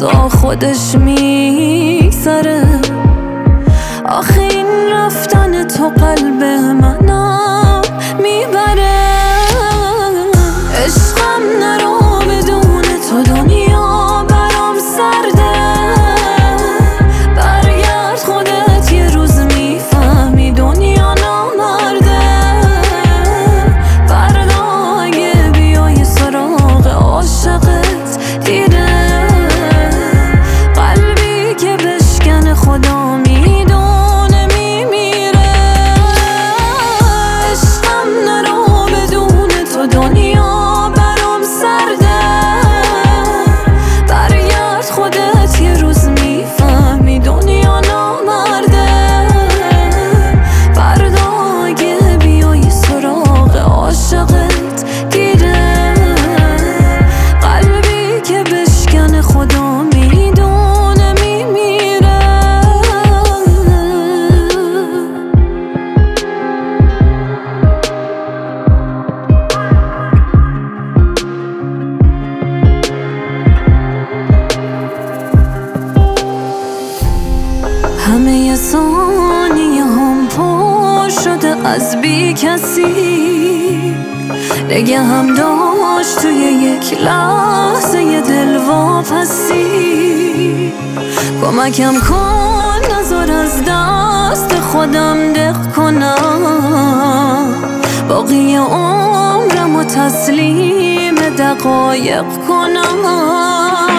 موقع خودش میگذره. آخه این رفتن تو قلب منم میبره. عشقم نرو بدون تو دنیا برام سرده. برگرد خودت یه روز میفهمی دنیا نامرده. فردا اگه بیای سراغ عاشقت دیره. قلبی که بشکن خدا میدونه میمیره. عشقم نرو بدون تو دنیا برام سرده. برگرد خودت یه روز میفهمی دنیا نامرده. فردا اگه بیای سراغ عاشقت دیره. قلبی که بشکن خدا میدونه میمیره. همه ثانیه هم پر شده از بی کسی. نگه هم داشت توی یک لحظه دل واپسی. کمکم کن نذار از دست خودم دق کنم. باقی عمرم و تسلیم دقایق کنم.